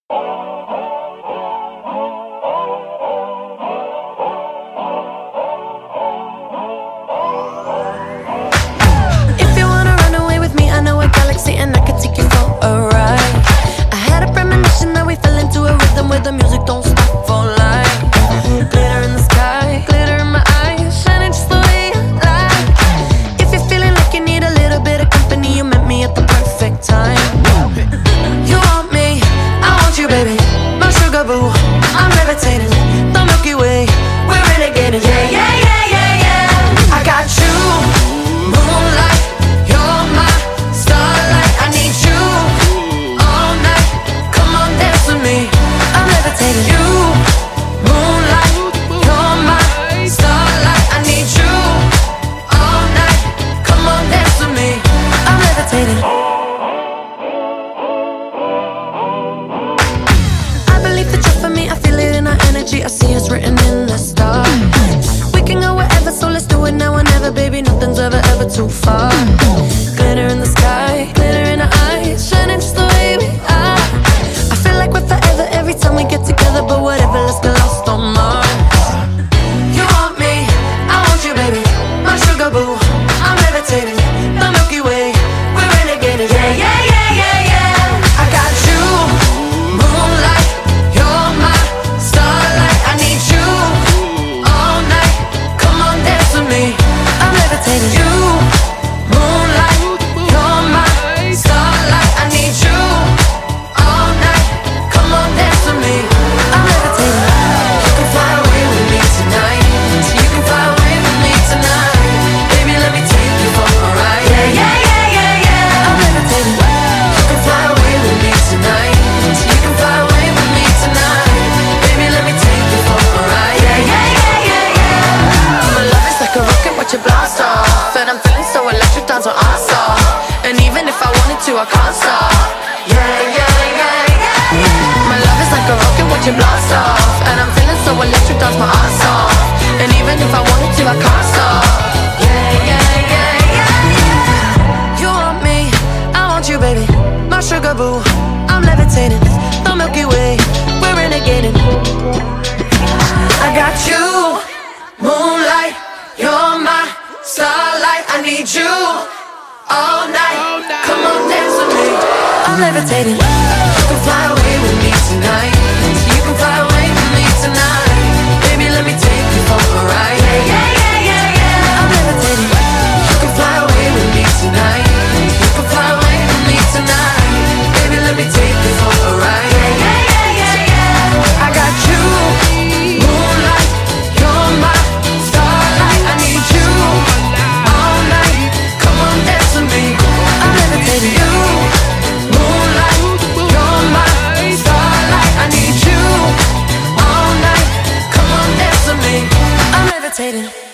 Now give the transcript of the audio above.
If you wanna run away with me, I know a galaxy and I can take you for a ride. I had a premonition that we fell into a rhythm where the music don't stop for life. Glitter in the sky, glitter in my eyes, shining just the way I like. If you're feeling like you need a little bit of company, you met me at the perfect time. You want me, I want you, baby, my sugar boo. I'm levitating, the Milky Way, we're renegading. Yeah, yeah, yeah, yeah, yeah. I got you, moonlight, you're my starlight. I need you all night. Come on, dance with me. I'm levitating. You, moonlight, you're my starlight. I need you all night. Come on, dance with me. I'm levitating. I believe that you're for me. I feel it in our energy. I see it's written in the stars. We can go wherever, so let's do it now or never, baby. Nothing's ever too far. Glitter in the sky, glitter in our eyes, shining just the way we are. I feel like we're forever every time we get together, but whatever, let's get lost on Mars. You want me, I want you, baby, my sugar boo. I'm levitating, the Milky Way, we're renegading. Yeah, yeah, yeah, yeah, yeah. I got you, moonlight, you're my starlight. I need you all night. Come on, dance with me. I'm levitating. You, moonlight, you're my starlight. I need you all night. Come on, dance with me. I'm levitating. You can fly away with me tonight. You can fly away with me tonight. Baby, let me take you for a ride. Yeah, yeah, yeah, yeah, yeah. I'm levitating. You can fly away with me tonight. You can fly away with me tonight. Baby, let me take you for a ride. Yeah, yeah, yeah, yeah, yeah. My love is like a rocket, watch it blast off. And I'm feeling so electric, dance on off. And even if I wanted to, I can't stop. Yeah, yeah, yeah, yeah. My love is like a rocket, watch it blast off. And I'm feeling so electric, dance my ass off. And even if I wanted to, I can't stop. Yeah, yeah, yeah, yeah. You want me, I want you, baby, my sugar boo. I'm levitating, the Milky Way, we're renegading. I got you, moonlight, you're my starlight. I need you all night. Come on, dance with me. I'm levitating. You can fly away with me tonight. You can fly away with me tonight. Baby, let me take you for a ride. Yeah, yeah, yeah, yeah, yeah. I'm levitating. You can fly away with me tonight. You can fly away with me tonight. Baby, let me take you for a ride. Yeah, yeah, yeah, yeah, yeah. I got you, moonlight, you're my starlight. I need you all night. Come on, dance with me. I'm levitating. You, moonlight, you're my starlight. I need you all night. Come on, dance with me. I'm levitating.